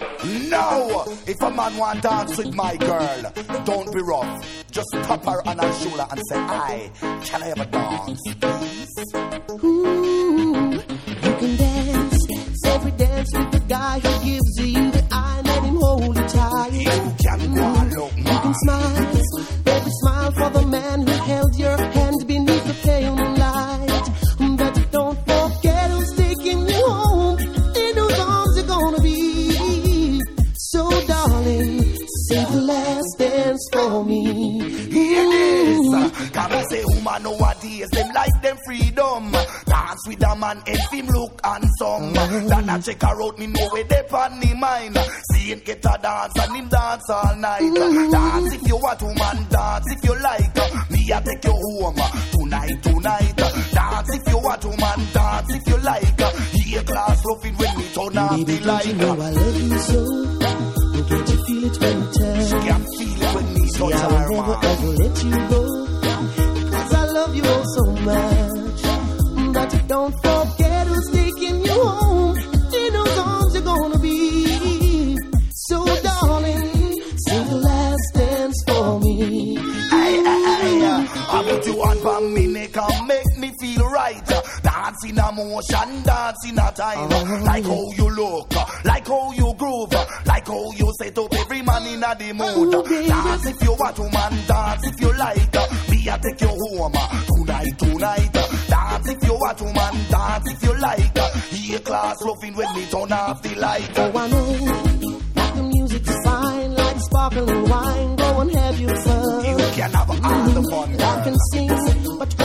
No, if a man want dance with my girl, don't be rough. Just tap her on her shoulder and say, "Aye, can I have a dance, please?" Ooh, you can dance, every dance with the guy who gives you the eye, let him hold you tight. You can go and look, man. You can smile, baby, smile for the man who held your hand beneath the pale moonlight. But don't forget who's taking you home. In whose arms you're gonna be. So, darling, save the last dance for me. It is. Can I say, woman nowadays, them like them freedom. Dance with a man, if him look handsome. Then I check her out, me know where they pan me mind. See him get a dance and him dance all night. Dance if you want, woman, dance if you like. Me I take you home tonight, tonight. Dance if you want, woman, dance if you like. Hear class loving when me turn off the light. You know I love you so. Can't you feel it when you touch? She can feel it when me touch her, I will never ever let you go. Because I love you all so much. But don't forget who's taking you home. In whose arms you're gonna be. So darling, sing the last dance for me. I put you on for me, neck and make me feel right. Dance in a motion, dance in a time. Like how you look, like how you groove, like how you set up every man in a the mood. Dance if you want to, man, dance if you like. Me I take you home tonight, tonight. Dance if you want to, man, dance if you like. Hear class loving when me turn off the light. Oh, I know that the music's fine, like sparkling wine. Go and have your fun. You can have all the fun, I can sing, but